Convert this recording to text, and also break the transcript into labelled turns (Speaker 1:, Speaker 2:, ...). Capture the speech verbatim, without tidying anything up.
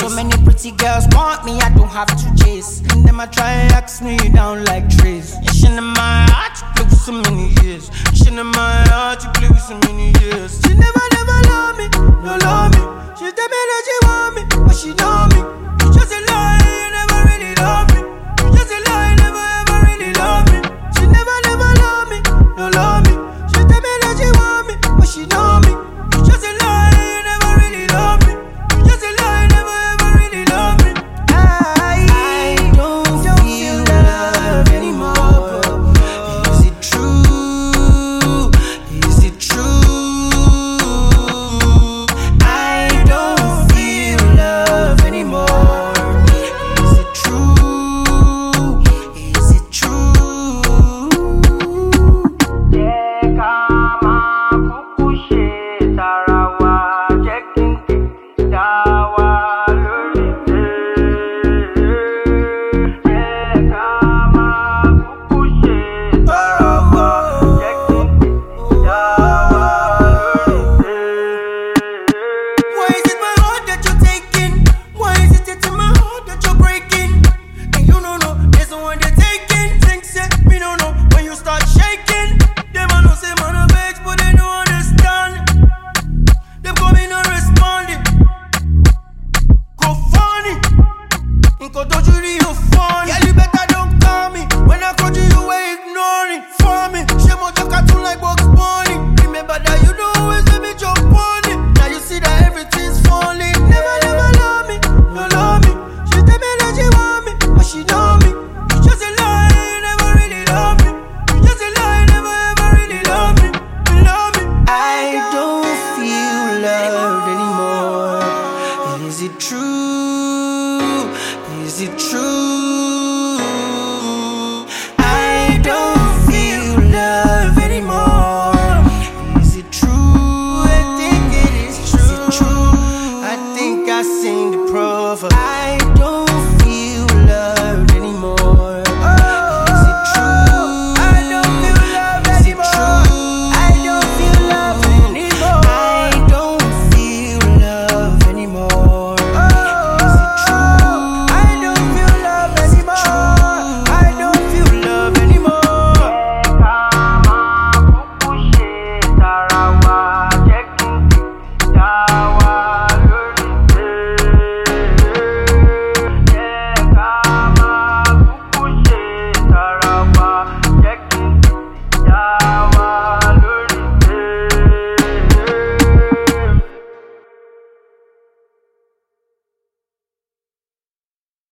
Speaker 1: So many pretty girls want me, I don't have to chase. And them I try and ask me down like trees. You shouldn't in my heart, you play with so many years. You shouldn't in my heart, you play with so many years. She never, never love me, no love me. She tell me that she want me, but she know me. You just a lie, you never really love me. You just a lie, never ever really love me. She never, never love me, no love me. She tell me that she want me, but she know me. You just a lie, you never really love me. You just a lie, never ever really love me. I, I don't, don't feel love anymore. Is it true? Is it true? I don't feel love anymore. Is it true? Is it true? Why is it my heart that you're taking? Why is it it's in my heart that you're breaking? And you don't know, there's the one they're taking. Things that me don't know when you start shaking. Them I know say man a vex, but they don't understand. Them coming and responding. Go funny. Inko don't you really funny? Yeah, you better don't call me. When I call you, you were ignoring. For me, she more your cartoon like Bugs Bunny. Remember that you don't always let me jump on it. Now you see that everything's falling. Never, never love me, no love me. She tell me that she want me, but she know me. You just a lie, you never really love me. You just a lie, never ever really love me. You love me. I don't feel loved anymore. Is it true? Is it true? I don't feel love anymore. Is it true? I think it is true. Is it true? I think I seen the proverb. I